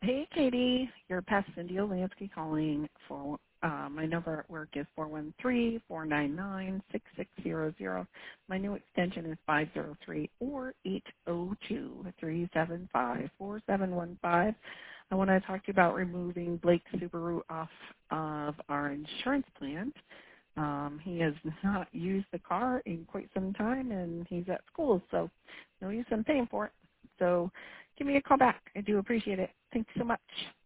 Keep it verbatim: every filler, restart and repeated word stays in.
Hey, Katie, your pest Cindy Olansky calling. For uh, my number at work is four one three, four nine nine, six six zero zero. My new extension is five zero three or eight zero two, three seven five, four seven one five. I want to talk to you about removing Blake Subaru off of our insurance plan. Um, he has not used the car in quite some time, and he's at school, so no use in paying for it. So give me a call back. I do appreciate it. Thanks so much.